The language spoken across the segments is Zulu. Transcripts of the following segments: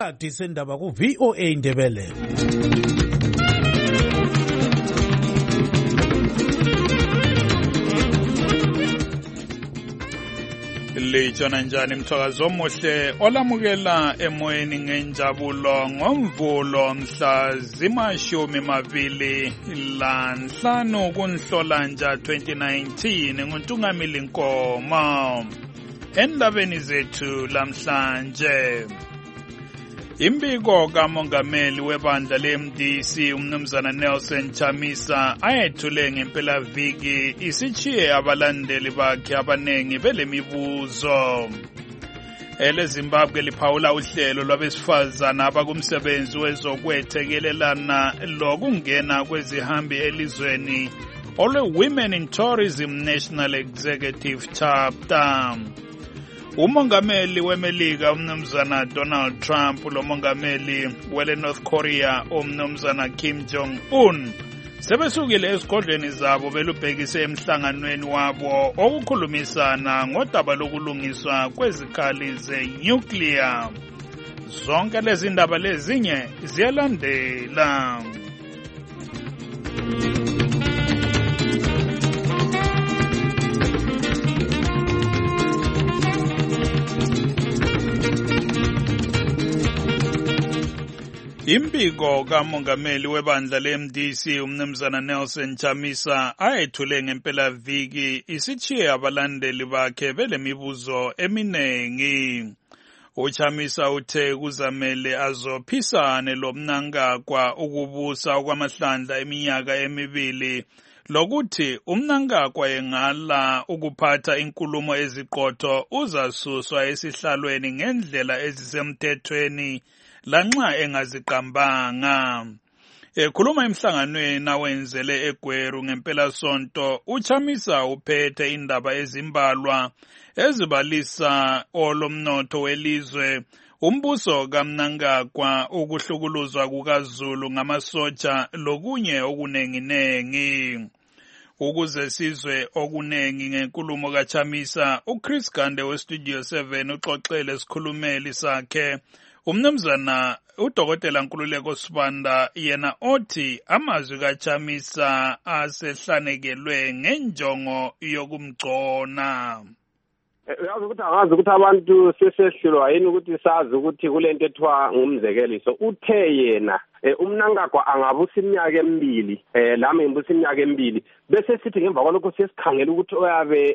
Disendaba ku VOA Indebele. Lijona njani mthakazo omuhle olamukela emoyeni ngenjabulo ngomvulo mhla zima-25 kuNhlolanja 2019 nguNtungamili Nkomo. Endabeni zethu lamhlanje, imbiko kamongameli webandla le-MDC umnumzana Nelson Chamisa ayethule ngempelaviki isitshiye abalandeli bakhe abanengi belemibuzo. EleZimbabwe liphawula uhlelo lwabesifazana abakumsebenzi wezokwethekelelana lokungena kwezihambi elizweni olwe-Women in Tourism National Executive Chapter. Umongameli weMelika umnumzana Donald Trump lomongameli wele North Korea umnumzana Kim Jong-un sebesukile esigodlweni zabo belubhekise emhlanganweni wabo okukhulumisana ngodaba lokulungiswa kwezikhali ze-nuclear. Zonke lezi ndaba lezinye ziyalandela. Imbiko kamongameli webandla le-MDC umnumzana Nelson Chamisa ayethule ngempelaviki isitshiye abalandeli bakhe belemibuzo eminengi. UChamisa uthe kuzamele azophisane lomnankagwa ukubusa okwamahlandla eminyaka emibili lokuthi umnankagwa engala ukuphatha inkulumo eziqotho uzasuswa esihlalweni ngendlela ezisemthethweni lanxa engaziqambanga. Ekhuluma emhlanganweni awenzele eGweru ngempelasonto, uChamisa uphethe indaba ezimbalwa ezibalisa olomnotho welizwe, umbuso kaMnangagwa, ukuhlukuluzwa kukaZulu ngamasotsha lokunye okunenginengi. Ukuze sizwe okunengi ngenkulumo kaChamisa, uChris Gande weStudio 7 uxoxele isikhulumeli sakhe umnumzana uDokotela Nkululeko Sibanda, yena othi amazwi kaChamisa asehlanekelwe ngenjongo yokumgcona. Uyazi ukuthi angazi ukuthi abantu sesehlulwa yini ukuthi sazi ukuthi kulento ethiwa ngumzekeliso. Uthe yena umnankagwa angabusa iminyaka emibili, lami ngibusa iminyaka emibili, bese sithi ngemva kwalokho sesikhangela ukuthi oyabe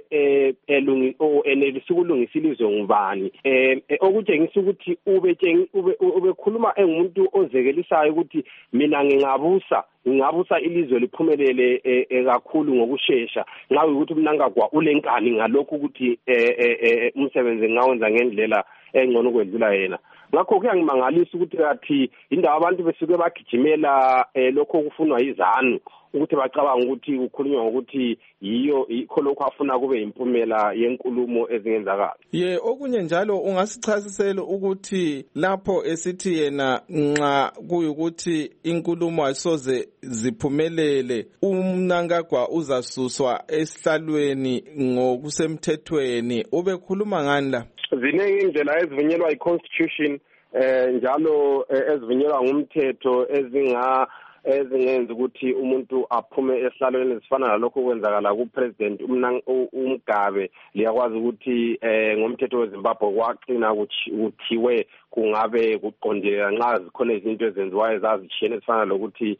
enelisa ukulungisa ilizwe ngubani. Okutshengisa ukuthi ubekhuluma engumuntu ozekelisayo ukuthi mina ngingabusa ilizwe liphumelele kakhulu ngokusheshsha, nxa ukuthi umnankagwa ulenkani ngalokho ukuthi umsebenzi ngawenza ngendlela engcono kwedlula yena. Ngakho kuyangimangalisa ukuthi kathi indawo abantu besuke bagijimela lokho okufunwa yizanu ukuthi bacabanga ukuthi ukhulunywa ngokuthi yikho lokho afuna kube impumela yenkulumo ezingenzakala. Okunye njalo ungasichasisela ukuthi lapho esithi yena nxa kuyukuthi inkulumo ayisoze ziphumelele umnankagwa uzasuswa esihlalweni ngokusemthethweni, ubekhuluma ngani la? Ziningi indlela ezivunyelwa yi-constitution njalo ezivunyelwa ngumthetho ezingenza ukuthi umuntu aphume esihlalweni ezifana nalokho kwenzakala kupresident uMgabe. Liyakwazi ukuthi ngomthetho weZimbabwe kwaqina kuthiwe kungabe kuqondile nxa zikhona izinto ezenziwayo ezazishiyene ezifana lokuthi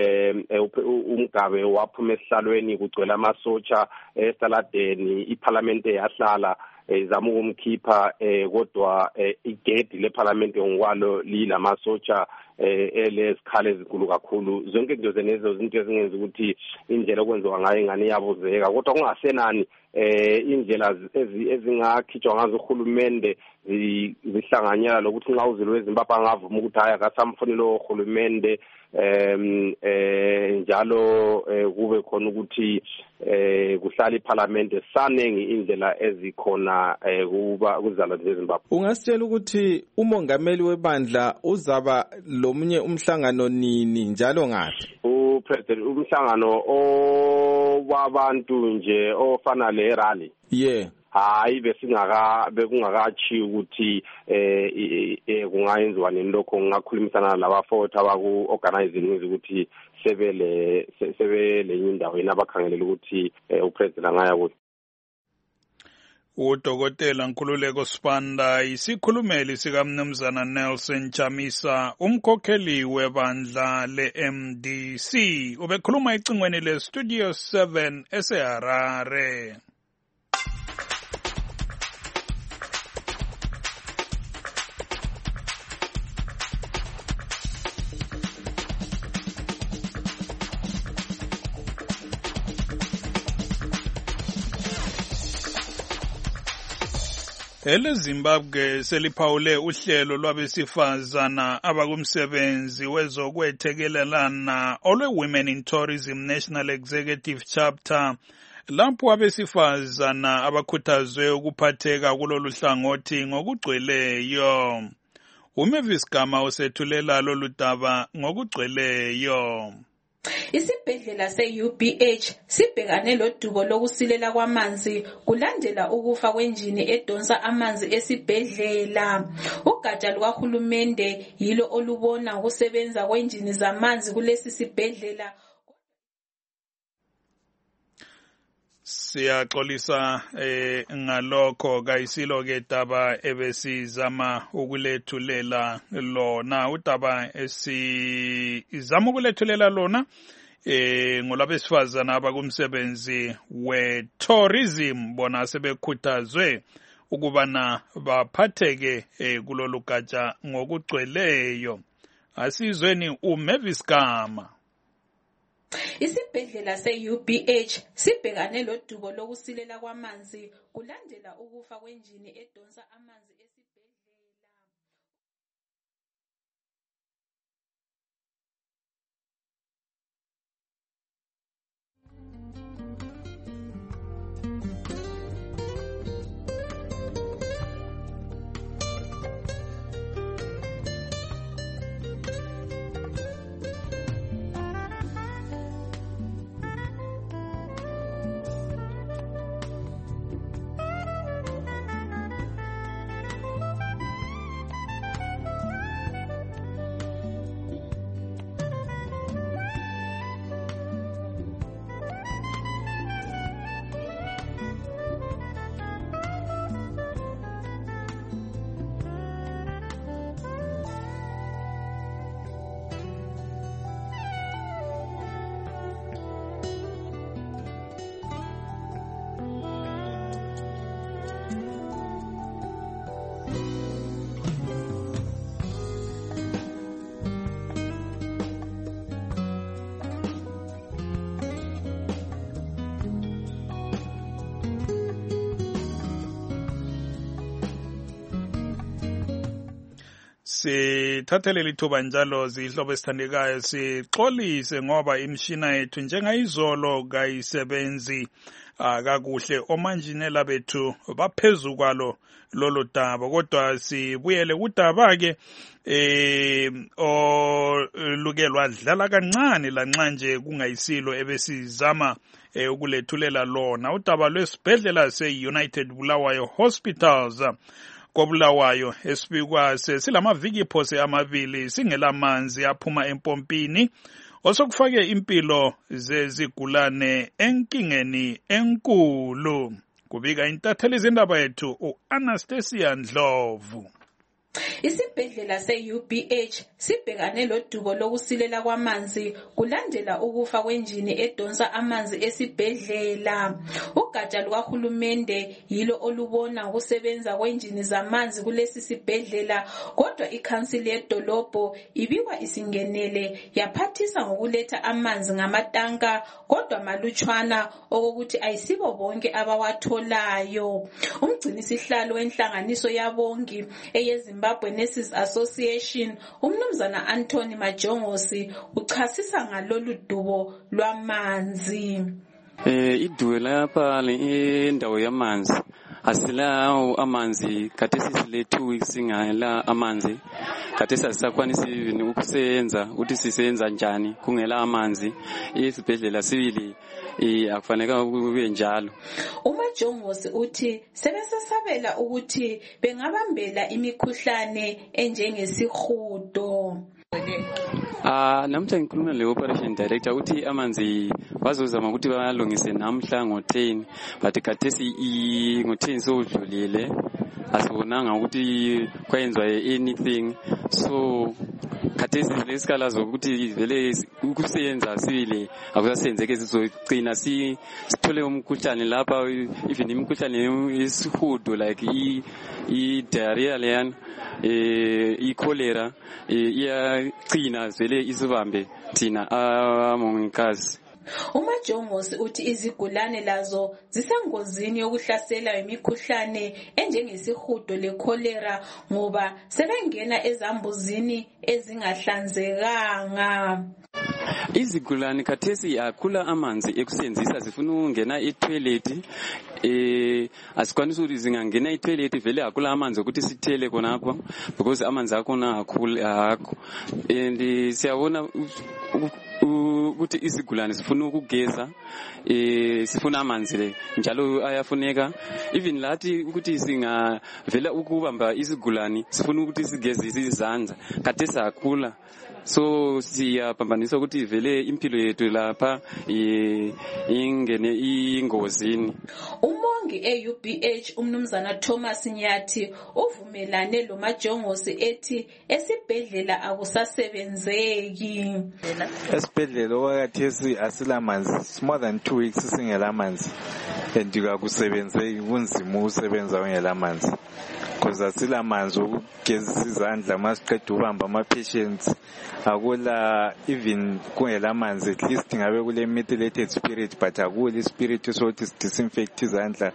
uMgabe waphuma esihlalweni kugcwele amasotsha esaladeni, iparliament yahlala izama ukumkhipha kodwa igedi leparliament ngokwalo lilamasotsha elesikhali ezinkulu kakhulu. Zonke izinto zenezo zinto ezingenza ukuthi indlela okwenziwa ngayo ingane iyabuzeka, kodwa kungasenani indlela ezingakhitshwa ngazo uhulumende zihlanganyela lokuthi nxa uzulu weZimbabwe angavuma ukuthi hayi akasamfunile uhulumende njalo kube khona ukuthi kuhlala iparliament sanengi indlela ezikhona kuba kuzala zeZimbabwe. Ungasitshela ukuthi umongameli webandla uzaba lomunye umhlangano nini njalo ngaphi? Umhlangano wabantu nje ofana le rally. hayi bekungakachi ukuthi kungayenziwa nini lokho. Ngakhulumisana labafowethu abaku-organizing ukuthi sebele indaweni abakhangelela ukuthi upresident angaya kuyo. Udokotela Nkululeko Sibanda isikhulumeli sikaMnumzana Nelson Chamisa, umkhokheli webandla le-MDC, ubekhuluma ecingweni le-Studio 7 eseHarare. EleZimbabwe seliphawule uhlelo lwabesifazana abakumsebenzi wezokwethekelelana olwe-Women in Tourism National Executive Chapter, lapho abesifazana abakhuthazwe ukuphatheka kulolu hlangothi ngokugcweleyo. uMavis Gama usethulela lolu daba ngokugcweleyo. Isibhedlela se-UBH sibhekane lodubo lokusilela kwamanzi kulandela ukufa kwenjini edonsa amanzi esibhedlela. Ugatsha lukahulumende yilo olubona ukusebenza kwenjini zamanzi kulesi sibhedlela. Siyaxolisa ngalokho kayisilo ke daba ebesizama ukulethulela lona. Udaba esizama ukulethulela lona ngolabesifazana abakumsebenzi we-tourism, bona sebekhuthazwe ukubana baphatheke kulolu gatsha ngokugcweleyo. Asizweni uMavis Gama. Isibhedlela se-UBH sibhekane lodubo lokusilela kwamanzi kulandela ukufa kwenjini edonsa amanzi esibhedlela. Sithathele lithuba njalo zihlobo esithandekayo sixolise ngoba imishina yethu njengayizolo kayisebenzi kakuhle. Omanjinela bethu baphezu kwalo lolu daba, kodwa sibuyele kudaba ke oluke lwadlala kancane lanxa nje kungayisilo ebesizama ukulethulela lona. Udaba lwesibhedlela se-United Bulawayo Hospitals koBulawayo esibikwa silamaviki phose amabili singelamanzi aphuma empompini, osokufake impilo zezigulane enkingeni enkulu. Kubika intatheli zindaba yethu u-Anastasia Ndlovu. Isibhedlela se-UBH sibhekane lodubo lokusilela kwamanzi kulandela ukufa kwenjini edonsa amanzi esibhedlela. Ugatsha lukahulumende yilo olubona ukusebenza kwenjini zamanzi kulesi sibhedlela, kodwa ikhansili yedolobho ibikwa isingenele yaphathisa ngokuletha amanzi ngamatanka, kodwa malutshwana okokuthi ayisibo bonke abawatholayo. Umgcinisihlalo wenhlanganiso yabongi eyeZimbabwe Nurses Association, uMnumzana Anthony Majongosi, uchasisa ngalolu dubo lwamanzi. Idubo lapha indawo yamanzi asilawo amanzi khathesi sile 2 weeks singela amanzi khathesi asisakwanisi even ukusebenza ukuthi sisebenza njani kungela amanzi isibhedlela sibili akufaneka kube njalo. uMajongosi uthi sebesasabela ukuthi bengabambela imikhuhlane enjengesihudo. Namhla ngikhuluma le operation director uthi amanzi bazozama ukuthi balungise namhla ngo-10 but khathesi ngo-10 sodlulile asibonanga ukuthi kwayenzwa anything so khathesi lesikhala zokuthi vele ukusebenza sibili akusasenzeke sizogcina sithole umkhuhlane lapha even imikhuhlane yesihudo like i-diarrhea leyana i-cholera iyagcina vele isibambe thina amongikazi. uMajongosi uthi izigulane lazo zisengozini yokuhlaselwa imikhuhlane enjengesihudo le-cholera ngoba sebengena ezambuzini ezingahlanzekanga. Izigulane khathesi akula amanzi ekusebenzisa zifuna ukungena etoilet asikwanisa ukuthi zingangena etoilet vele akula amanzi ukuthi sithele khonapho because amanzi akhona akho and siyabona ukuthi izigulane sifuna ukugeza sifuna amanzi le njalo ayafuneka even lathi ukuthi singavela ukubamba izigulane sifuna ukuthi sigeze izandla khathesi akula so siyaphambanisa ukuthi vele impilo yethu lapha ingene ingozini. Umongi e-UBH umnumzana Thomas Nyathi uvumelane lo Majongosi ethi esibhedlela akusasebenzeki. Esibhedlela okwakhathesi asilamanzi more than 2 weeks singela manzi and akusebenzeki kunzima ukusebenza ungela manzi because asilamanzi ukugezisa izandla masiqeda ubamba ama-patients akula even kungela manzi at least ngabe kule methylated spirit but akula ispirit sokuthi disinfect izandla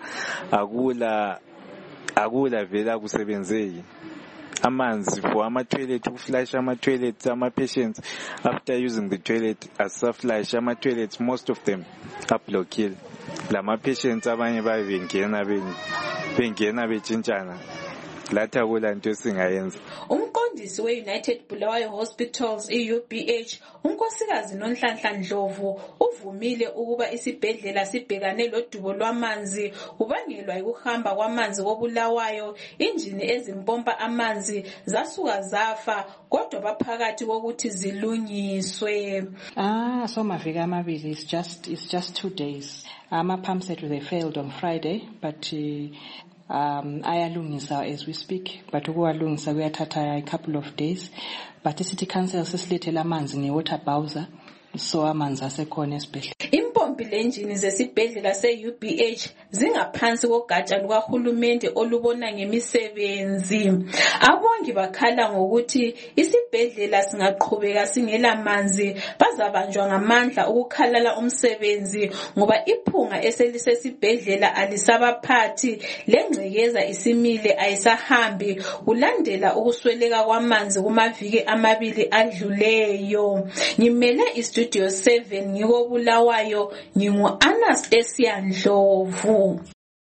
akula vele akusebenzeki. Amanzi for ama-toilet ukuflash ama-toilets ama-patients after using the toilet asaflash ama-toilets most of them are blocked. Lama-patients abanye bengena betshintshana lathi akula nto esingayenza. Umqondisi we-United Bulawayo Hospitals i-UBH unkosikazi Nonhlanhla Ndlovu uvumile ukuba isibhedlela sibhekane lodubo lwamanzi kubangelwa ukuhamba kwamanzi koBulawayo injini ezimpompa amanzi zasuka zafa kodwa baphakathi kokuthi zilungiswe. So maviki amabili it's just 2 days. Ama-pump set they failed on Friday but ayalungisa as we speak but ukuwalungisa kuyathatha a couple of days but city council sesilethela amanzi nge-water bowser so amanzi asekhona esibhedlela. Impompi lenjini zesibhedlela se-UBH zingaphansi kogatsha lukahulumende olubona ngemisebenzi. Abongi bakhala ngokuthi isibhedlela singaqhubeka singela manzi bazabanjwa ngamandla ukukhalala umsebenzi ngoba iphunga eselisesibhedlela alisabaphathi lengcekeza isimile ayisahambi kulandela ukusweleka kwamanzi kumaviki amabili adluleyo. Ngimele istudio 7 ngiko Bulawayo ngingu-Anastasia Ndlovu.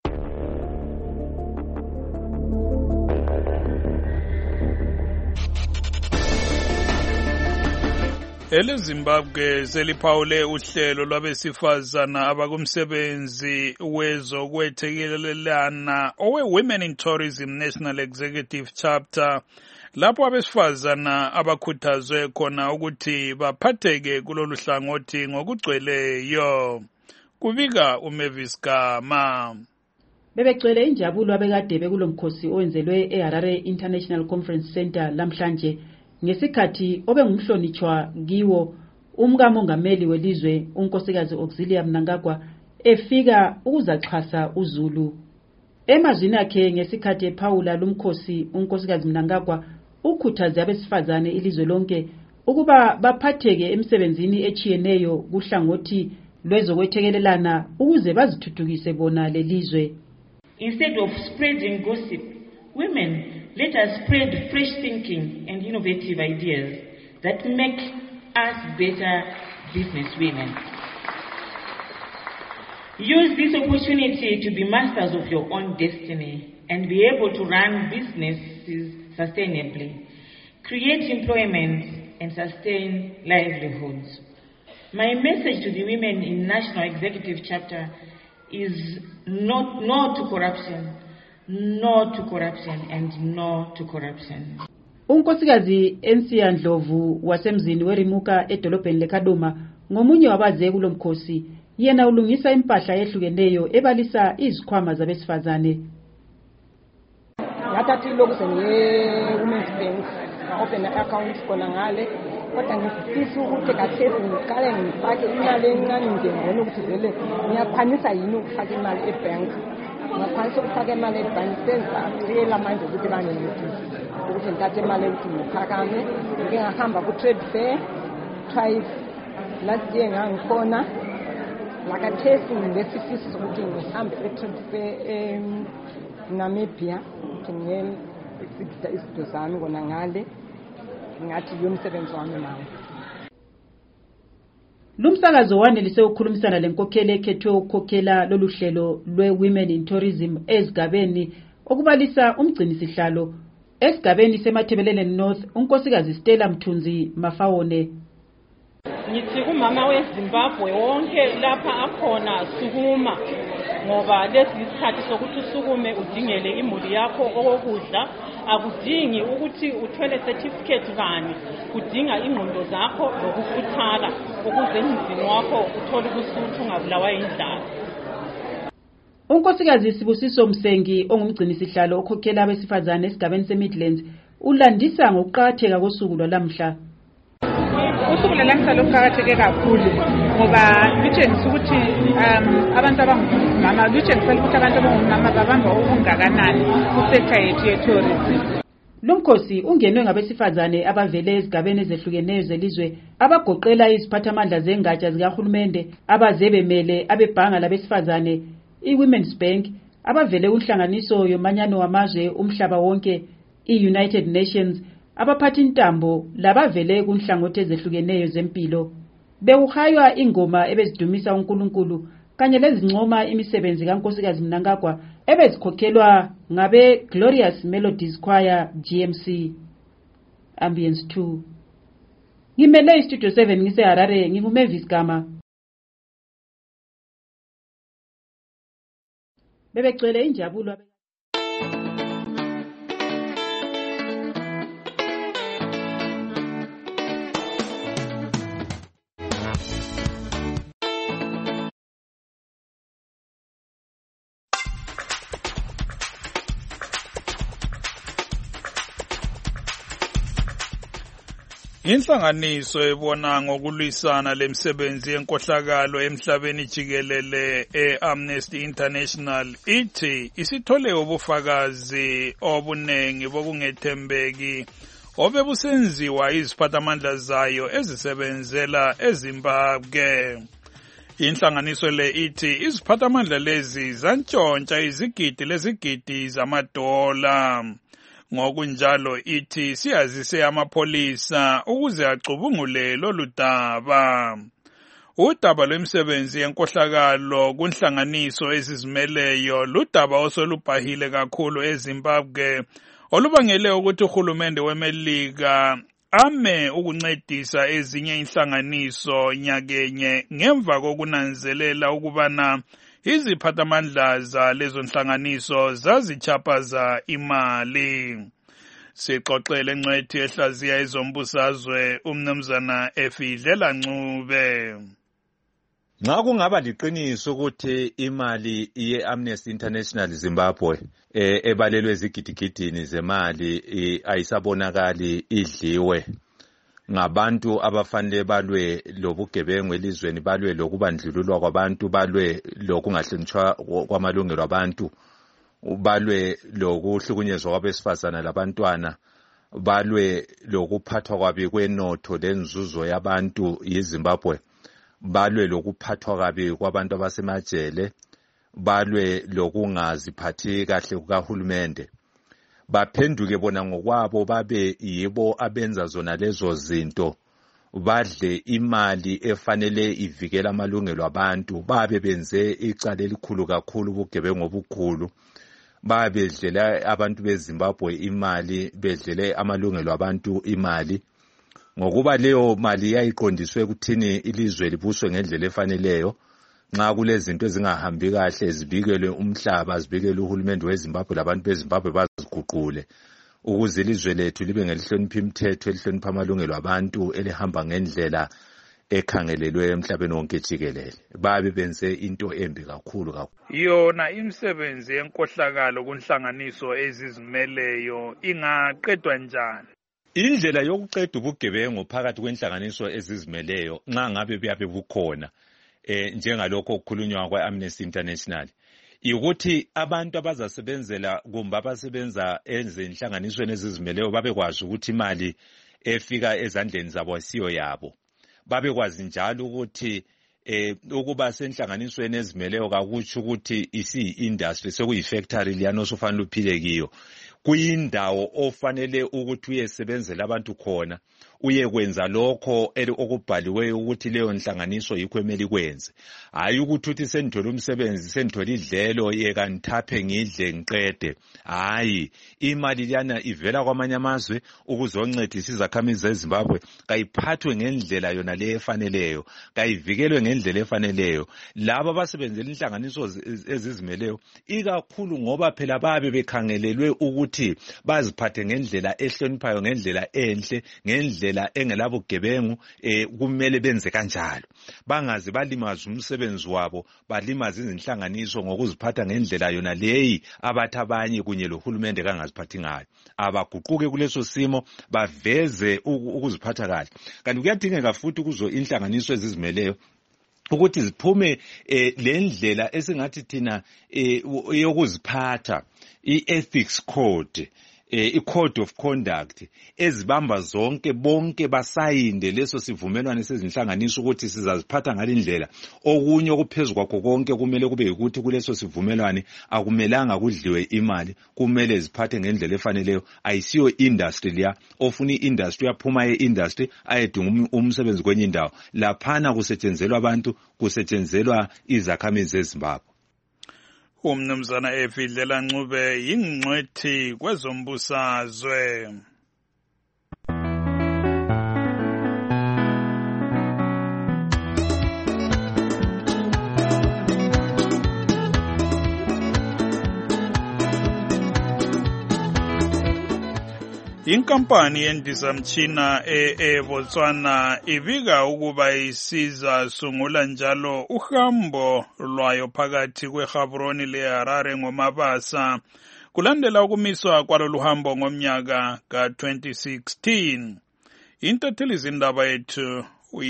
EleZimbabwe seliphawule uhlelo lwabesifazana abakumsebenzi wezokwethekelelana owe-Women in Tourism National Executive Chapter lapho abesifazana abakhuthazwe khona ukuthi baphatheke kulolu hlangothi ngokugcweleyo. Kubika uMavis Gama. Bebegcwele injabulo abekade bekulomkhosi owenzelwe eHarare International Conference Center lamhlanje ngesikhathi obengumhlonitshwa kiwo umkamongameli welizwe unkosikazi Auxilia Mnangagwa efika ukuzaxhasa uZulu. Emazwini akhe ngesikhathi ephawula lumkhosi unkosikazi Mnangagwa ukhuthaze abesifazane ilizwe lonke ukuba baphatheke emsebenzini echiyeneyo kuhlangothi lwezokwethekelelana ukuze bazithuthukise bona lelizwe. Instead of spreading gossip, women, let us spread fresh thinking and innovative ideas that make us better business women. Use this opportunity to be masters of your own destiny and be able to run businesses sustainably, create employment and sustain livelihoods. My message to the women in National Executive Chapter is no to corruption, no to corruption and no to corruption. Unkosikazi Ensia Ndlovu wasemzini weRimuka edolobheni leKadoma ngomunye wabaze kulo mkhosi. Yena ulungisa impahla ehlukeneyo ebalisa izikhwama zabesifazane. Ngatathi lokuse ngeWomen's Bank open account khona ngale kodwa ngifisa ukuthi kathesi ngiqale ngifake imali encane nje ngona ukuthi vele ngiyakwanisa yini ukufaka imali ebank. Ngakwanisa ukufaka imali ebank senza ngiyela manje ukuthi banginikise ukuthi ngithathe imali ukuthi ngiphakame ngihamba ku trade fair twice last year ngangikhona. Lakathesi ngesifiso ukuthi ngihambe e-trade fair Namibia ukuthi ngiyexhibita izinto zami kona ngale ngathi yomsebenzi wami nawo. Lumsakazo wanelise ukukhulumisana lenkokheli ekhethwe ukukhokhela lolu hlelo lwe-Women in Tourism ezigabeni okubalisa umgcinisihlalo esigabeni seMathebelele North unkosikazi Stella Mthunzi Mafawone. Ngithi kumama weZimbabwe wonke lapha akhona sukuma ngoba lesi isikhathi sokuthi usukume udingele imuli yakho okokudla akudingi ukuthi uthwele certificate bani kudinga ingqondo zakho lokukhuthala ukuze emzini wakho uthole ukusuthu ungabulawa indlala. Unkosikazi Sibusiso Msengi ongumgcinisihlalo okhokhela abesifazane esigabeni seMidlands ulandisa ngokuqhatheka kosuku lwalamhla. Usuku lwalamhla luqhakatheke kakhulu ngoba litshengisa ukuthi abantu abangomama litshengisa ukuthi abantu abangomama babamba okungakanani kusektor yethu ye-tourism. Lumkhosi ungenwe ngabesifazane abavele ezigabeni ezehlukeneyo zelizwe abagoqela iziphathamandla zengatsha zikahulumende abaze bemele abebhanga labesifazane i-Women's Bank abavele kunhlanganiso yomanyano wamazwe umhlaba wonke i-United Nations abaphathi intambo labavele kunhlangothi ezehlukeneyo zempilo. Bewuhaywa ingoma ebezidumisa uNkulunkulu kanye lezincoma imisebenzi kaNkosikazi Mnangagwa ebezikhokhelwa ngabe Glorious Melodies Choir GMC. Ambience 2. Ngimele iStudio 7 ngiseHarare nginguMavis Gama. Bebegcwele injabulo. Inhlanganiso ebona ngokulwisana lemsebenzi yenkohlakalo emhlabeni jikelele eAmnesty International ithi isithole ubufakazi obunengi bokungethembeki obebusenziwa iziphathamandla zayo ezisebenzela eZimbabwe. Inhlanganiso le ithi iziphathamandla lezi zantshontsha izigidi lezigidi zamadola. Ngokunjalo ithi siyazise amapolisa ukuze acubungule lolu daba. Udaba lwemisebenzi yenkohlakalo kunhlanganiso ezizimeleyo ludaba osolubhahile kakhulu eZimbabwe olubangele ukuthi uhulumende weMelika ame ukuncedisa ezinye inhlanganiso nyakenye ngemva kokunanzelela ukubana iziphathamandla zalezo nhlanganiso zazichaphaza imali. Sixoxele ngcwethi ehlaziya ezombusazwe umnumzana Efidlela Ncube. Nxa kungaba liqiniso ukuthi imali ye-Amnesty International Zimbabwe ebalelwe izigidigidini zemali ayisabonakali idliwe ngabantu abafanele balwe lobugebengu elizweni, balwe lokubandlululwa kwabantu, balwe lokungahlonitshwa kwamalungelo abantu, balwe lokuhlukunyezwa kwabesifazana labantwana, balwe lokuphathwa kwabi kwenotho lenzuzo yabantu yiZimbabwe, balwe lokuphathwa kabi kwabantu abasemajele, balwe lokungaziphathi kahle kukahulumende. Baphenduke bona ngokwabo babe yibo abenza zona lezo zinto badle imali efanele ivikela amalungelo abantu, babe benze icala elikhulu kakhulu ubugebengu obukhulu, bedlela abantu beZimbabwe imali, bedlele amalungelo abantu imali, ngokuba leyo mali yayiqondiswe kuthini ilizwe libuswe ngendlela efaneleyo. Nxa kulezinto ezingahambi kahle zibikelwe umhlaba, zibikele uhulumende weZimbabwe labantu beZimbabwe baziguqule, ukuze ilizwe lethu libe ngelihlonipha imithetho, elihlonipha amalungelo abantu, elihamba ngendlela ekhangelelwe emhlabeni wonke jikelele. Babe benze into embi kakhulu. Yona imisebenzi yenkohlakalo kunhlanganiso ezizimeleyo ingaqedwa njani? Indlela yokuqeda ubugebengu phakathi kwenhlanganiso ezizimeleyo nxa ngabe buyabe bukhona njengalokho okukhulunywa kwa-Amnesty International, ukuthi abantu abazasebenzela kumbe abasebenza ezinhlanganisweni ezizimeleyo babekwazi ukuthi imali efika ezandleni zabo asiyo yabo. Babekwazi njalo ukuthi ukuba senhlanganisweni ezimeleyo kakutsho ukuthi isi-industry sekuyi-factory liyana osufanele uphile kiyo. Kuyindawo ofanele ukuthi uyesebenzela abantu khona, uyekwenza lokho okubhaliweyo ukuthi leyo nhlanganiso yikho emeli kwenze. Hayi ukuthi sendithola umsebenzi, sendithola idlelo yeka ngithaphe ngidle ngiqede. Hayi, imali liyana ivela kwamanye amazwe ukuzoncedisa izakhamizi zeZimbabwe, kayiphathwe ngendlela yona le efaneleyo, kayivikelwe ngendlela efaneleyo. Laba abasebenzela inhlanganiso ezizimeleyo ikakhulu ngoba phela babe bekhangelelwe ukuthi baziphathe ngendlela ehloniphayo, ngendlela enhle, ngendlela engelabugebengu, kumele benze kanjalo. Bangaze balimaza umsebenzi wabo, balimaza izinhlanganiso ngokuziphatha ngendlela yona leyi abathi abanye kunye lohulumende kangaziphathi ngayo. Abaguquke kuleso simo, baveze ukuziphatha kahle. Kanti kuyadingeka futhi kuzo inhlanganiso ezizimeleyo ukuthi ziphume lendlela esingathi thina yokuziphatha, i-ethics code, i-code of conduct, ezibamba zonke bonke basayinde leso sivumelwano sezinhlanganiso ukuthi sizaziphatha ngalindlela. Okunye okuphezulu kwakho konke kumele kube ukuthi kuleso sivumelwano akumelanga kudliwe imali, kumele ziphathe ngendlela efaneleyo. Ayisiyo industry liya ofuna i-industry yaphuma ye-industry ayedinga umsebenzi kwenye indawo. Laphana kusetshenzelwa abantu, kusetshenzelwa izakhamizi zeZimbabwe. Umnumzana Efidlela Ncube yingcwethi kwezombusazwe. Inkampani yendizamtshina eBotswana ibika ukuba isiza sungula njalo uhambo lwayo phakathi kweGaborone leHarare ngomabasa kulandela ukumiswa kwalolu hambo ngomnyaka ka-2016. Intatheli zindaba yethu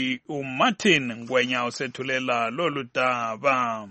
uMartin Ngwenya usethulela lolu daba.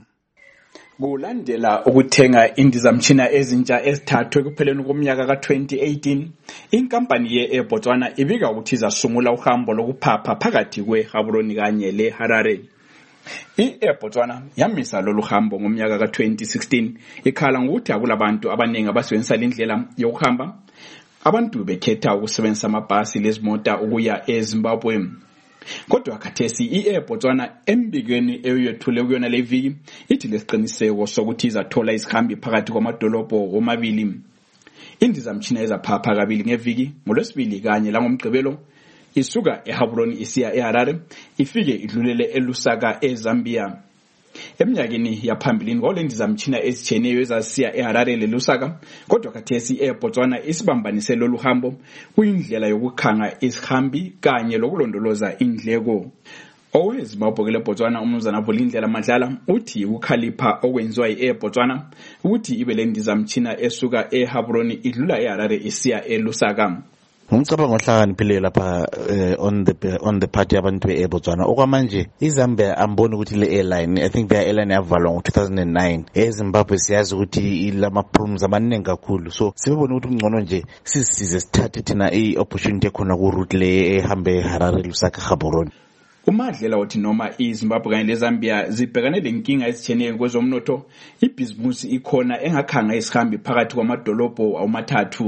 Kulandela ukuthenga indizamtshina ezintsha ezithathwe kupheleni komnyaka ka-2018, inkampani ye-Botswana ibika ukuthi izasungula uhambo lokuphapha phakathi kweGaborone kanye leHarare. I-Botswana yamisa lolu hambo ngomnyaka ka-2016 ikhala ngokuthi akulabantu abaningi abasebenzisa indlela yokuhamba. Abantu bekhetha ukusebenzisa amabhasi lezimota ukuya eZimbabwe. Kodwa khathesi i-Botswana embikweni eyethule kuyona le viki ithi lesiqiniseko sokuthi izathola isihambi phakathi kwamadolobho omabili. Indizamtshina ezaphapha kabili ngeviki, ngoLwesibili kanye langomgqibelo, isuka eGaborone isiya eHarare, ifike idlulele eLusaka eZambia. Eminyakeni yaphambilini ngolendizamtshina ezitshiyeneyo ezasiya eHarare leLusaka, kodwa khathesi i-Botswana isibambanise lolu hambo kuyindlela yokukhanga isihambi kanye lokulondoloza indleko. OweZimbabwe leBotswana umnumzana Vulindlela Madlala uthi ukukhalipha okwenziwa i-Botswana ukuthi ibe lendizamtshina esuka eGaborone idlula eHarare isiya eLusaka. Ngicabanga ngohlakaniphile lapha on the party yabantu beBotswana. Okwamanje iZambia amboni ukuthi le airline, I think the airline yavalwa ngo-2009. eZimbabwe siyazi ukuthi ilama problems amaningi kakhulu, so sibone ukuthi kungcono nje sisize sithathe thina i-opportunity ekhona ku route le ehambe Harare Lusaka Gaborone. Umadlela uthi noma iZimbabwe kanye leZambia zibhekane lenkinga ezitshiyeneyo kwezomnotho, ibhizimusi ikhona engakhanga isihambi phakathi kwamadolobho amathathu.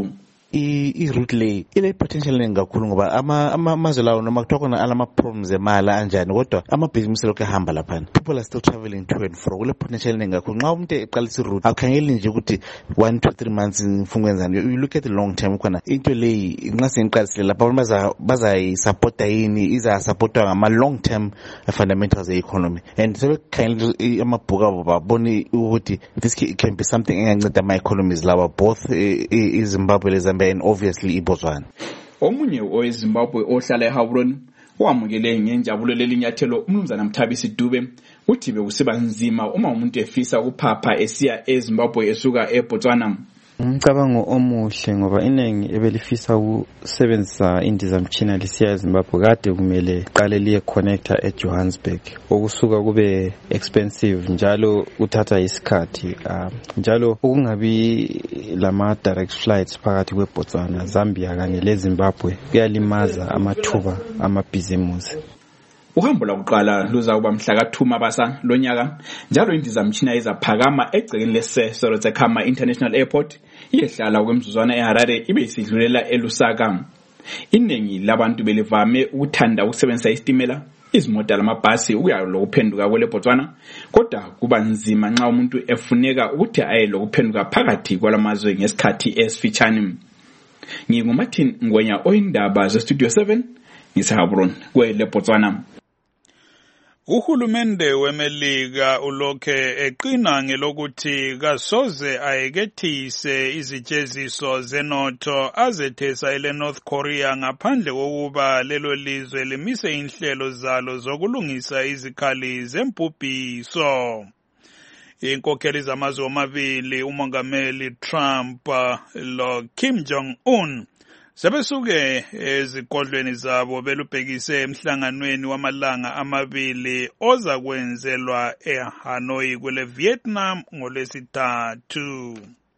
i-route le ile potential nengakhulu ngoba amazwe lawo noma kuthiwa khona alama problems emali anjani kodwa amabhizinisi lokho ehamba laphana. People are still traveling to and fro. Kule potential nengakhulu. Nxa umuntu eqalisa i-route akukhangeli nje ukuthi 1 to 3 months mfungwenzani. You look at the long term khona into le nxa seniqalisile lapha abantu bazayisupporta yini izasupportwa ngama long term fundamentals e-economy. And sebekhangela amabhuku abo babone ukuthi this can be something enganceda ama economies lawa both iZimbabwe leZambia and obviously iBotswana. Omunye oweZimbabwe ohlala eHaburoni wamukele ngenjabulo lelinyathelo umnumzana Mthabisi Dube uthi bekusiba nzima uma umuntu efisa ukuphapha esiya eZimbabwe esuka eBotswana. Umcabango omuhle ngoba inengi ebelifisa ukusebenzisa indizamtshina lisiya eZimbabwe kade kumele qale liye connector eJohannesburg okusuka kube expensive njalo uthatha isikhathi njalo ukungabi lama direct flights phakathi kweBotswana, Zambia kanye leZimbabwe kuyalimaza amathuba amabhizimusi. Uhambo lokuqala luza kuba mhla ka2 Mabasa lonyaka njalo indizamtshina izaphakama egcekeni leSerotsakama International Airport iyehlala kwemzuzwana eHarare ibe isidlulela eLusaka. Inengi labantu belivame ukuthanda ukusebenzisa isitimela, izimota lamabhasi ukuya lokuphenduka kweleBotswana kodwa kuba nzima nxa umuntu efuneka ukuthi aye lokuphenduka phakathi kwalamazwe ngesikhathi esifitshane. NginguMartin Ngwenya oyindaba zeStudio 7 ngiseHaburoni kweleBotswana. Uhulumende weMelika ulokhe eqina ngelokuthi kasoze ayekethise izijeziso zenotho azethesa eNorth Korea ngaphandle kokuba lelo lizwe limise inhlelo zalo zokulungisa izikhali zembubhiso. Inkokheli zamazwe omabili umongameli Trump lo Kim Jong-un sebesuke ezikodlweni zabo belubhekise emhlanganweni wamalanga amabili oza kwenzelwa eHanoi kwele Vietnam ngolwesithathu.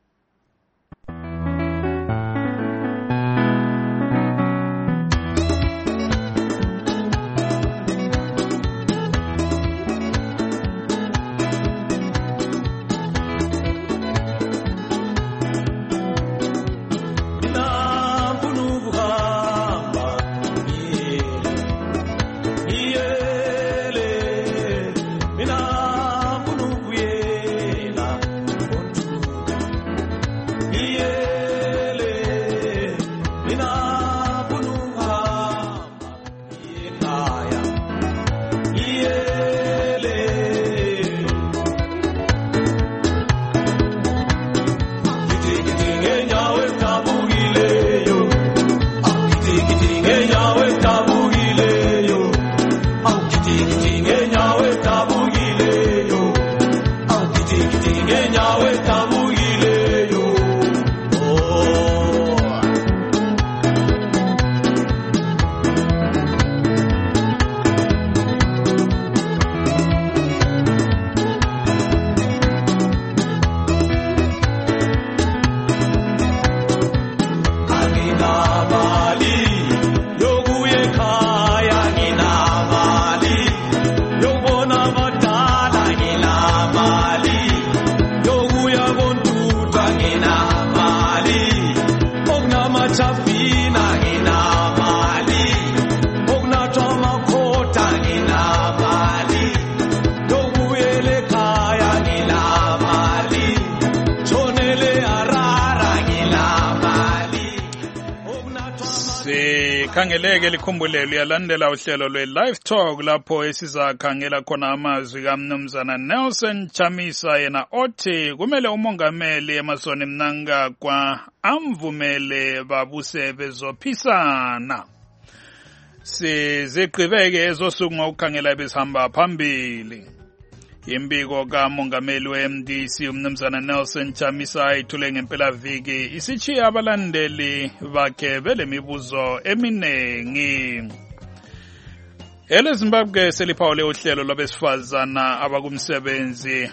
Khangeleke likhumbulelo yalandela uhlelo lwe-Live Talk lapho esizakhangela khona amazwi kaMnumzana Nelson Chamisa yena othi kumele umongameli Emmerson Mnangagwa amvumele babuse bezophisana. Siziqhubeke ezosuku ngokukhangela besihamba phambili. Imbiko kamongameli we-MDC uMnumzana Nelson Chamisa ithule ngempela viki isichiya abalandeli bakhe belemibuzo eminengi. ELeZimbabwe seliphawule uhlelo lwabesifazana abakumsebenzi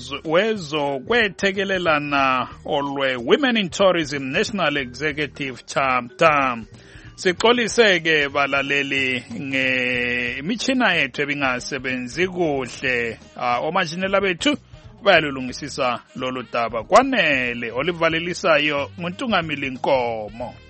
wezokwethekelelana olwe-Women in Tourism National Executive Chapter. Sixoliseke balaleli ngemichina yethu ebingasebenzi kuhle. Omanjinela bethu bayalulungisisa lolu daba. Kwanele olivalelisayo nguNtungamili Nkomo.